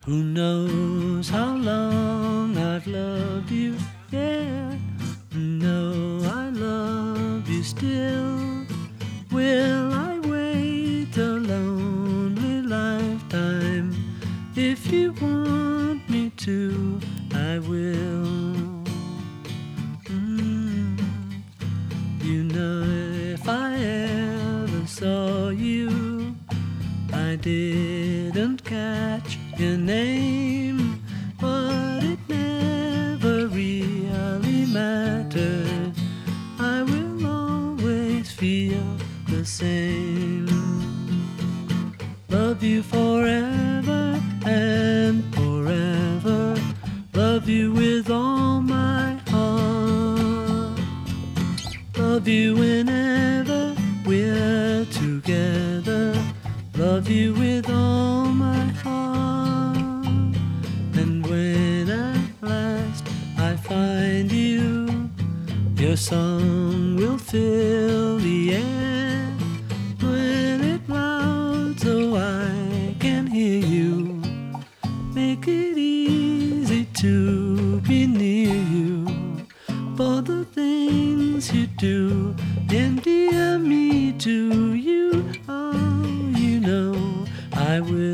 Who knows how long I've loved you, yeah. No, I love you still. Will I wait a lonely lifetime? If you want me to, I will. You know, if I ever saw you, I didn't catch your name, but it never really mattered. I will always feel the same. Love you forever and forever. Love you with all my heart. Love you whenever we're together. Love you with all my heart. And when at last I find you, your song will fill the air. When it loud so I can hear you, make it easy to be near you. For the things you do endear me to you. Oh, you know I will.